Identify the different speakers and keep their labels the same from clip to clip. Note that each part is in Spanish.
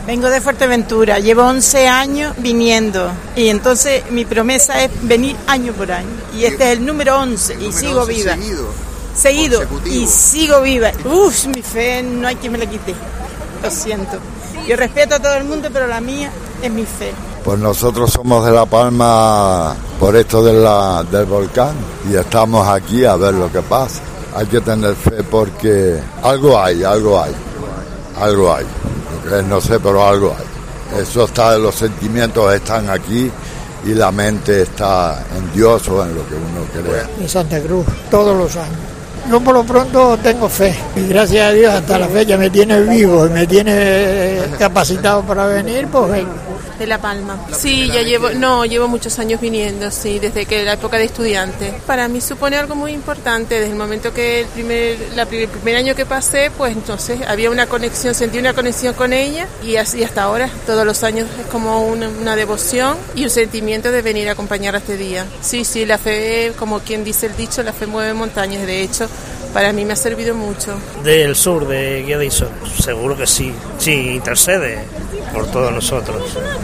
Speaker 1: Vengo de Fuerteventura, llevo 11 años viniendo y entonces mi promesa es venir año por año. Y este es el número 11 y sigo viva. Seguido y sigo viva. Mi fe no hay quien me la quite. Lo siento. Yo respeto a todo el mundo, pero la mía es mi fe.
Speaker 2: Pues nosotros somos de La Palma por esto del volcán y estamos aquí a ver lo que pasa. Hay que tener fe porque algo hay. No sé, pero algo hay. Eso está, los sentimientos están aquí y la mente está en Dios o en lo que uno cree.
Speaker 3: En Santa Cruz, todos los años. Yo por lo pronto tengo fe y gracias a Dios hasta la fecha me tiene vivo y me tiene capacitado para venir, pues vengo.
Speaker 4: De La Palma. Sí, llevo muchos años viniendo, sí, desde que la época de estudiante. Para mí supone algo muy importante, desde el momento que el primer año que pasé, pues entonces había una conexión, sentí una conexión con ella y así hasta ahora, todos los años es como una devoción y un sentimiento de venir a acompañar a este día. Sí, la fe, como quien dice el dicho, la fe mueve montañas, de hecho, para mí me ha servido mucho.
Speaker 5: Del sur, de Guía de Isor, seguro que sí, intercede por todos nosotros.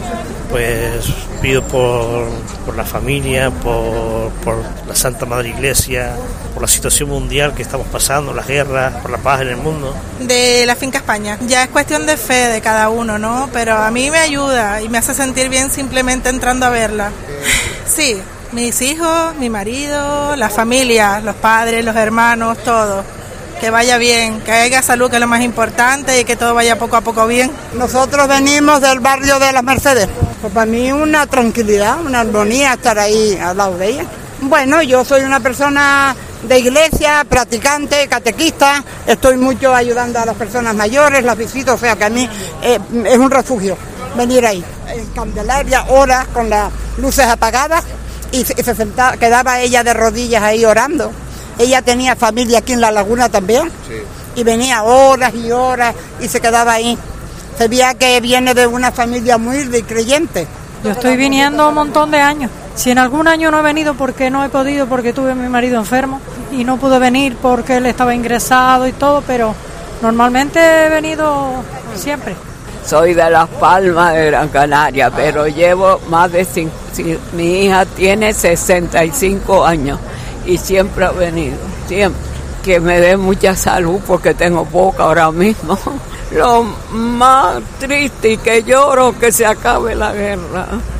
Speaker 5: Pues pido por la familia, por la Santa Madre Iglesia, por la situación mundial que estamos pasando, las guerras, por la paz en el mundo.
Speaker 6: De la Finca España. Ya es cuestión de fe de cada uno, ¿no? Pero a mí me ayuda y me hace sentir bien simplemente entrando a verla. Sí, mis hijos, mi marido, la familia, los padres, los hermanos, todo. Que vaya bien, que haya salud, que es lo más importante, y que todo vaya poco a poco bien.
Speaker 7: Nosotros venimos del barrio de las Mercedes. Pues para mí una tranquilidad, una armonía estar ahí al lado de ella. Bueno, yo soy una persona de iglesia, practicante, catequista, estoy mucho ayudando a las personas mayores, las visito, o sea que a mí es un refugio venir ahí. En Candelaria, horas con las luces apagadas y se sentaba, quedaba ella de rodillas ahí orando. Ella tenía familia aquí en La Laguna también, y venía horas y horas y se quedaba ahí. Se veía que viene de una familia muy creyente.
Speaker 8: Yo estoy viniendo un montón de años. Si en algún año no he venido porque no he podido, porque tuve a mi marido enfermo y no pude venir porque él estaba ingresado y todo, pero normalmente he venido siempre.
Speaker 9: Soy de Las Palmas de Gran Canaria, pero llevo más de mi hija tiene 65 años. Y siempre ha venido, siempre. Que me dé mucha salud porque tengo poca ahora mismo. Lo más triste y que lloro que se acabe la guerra.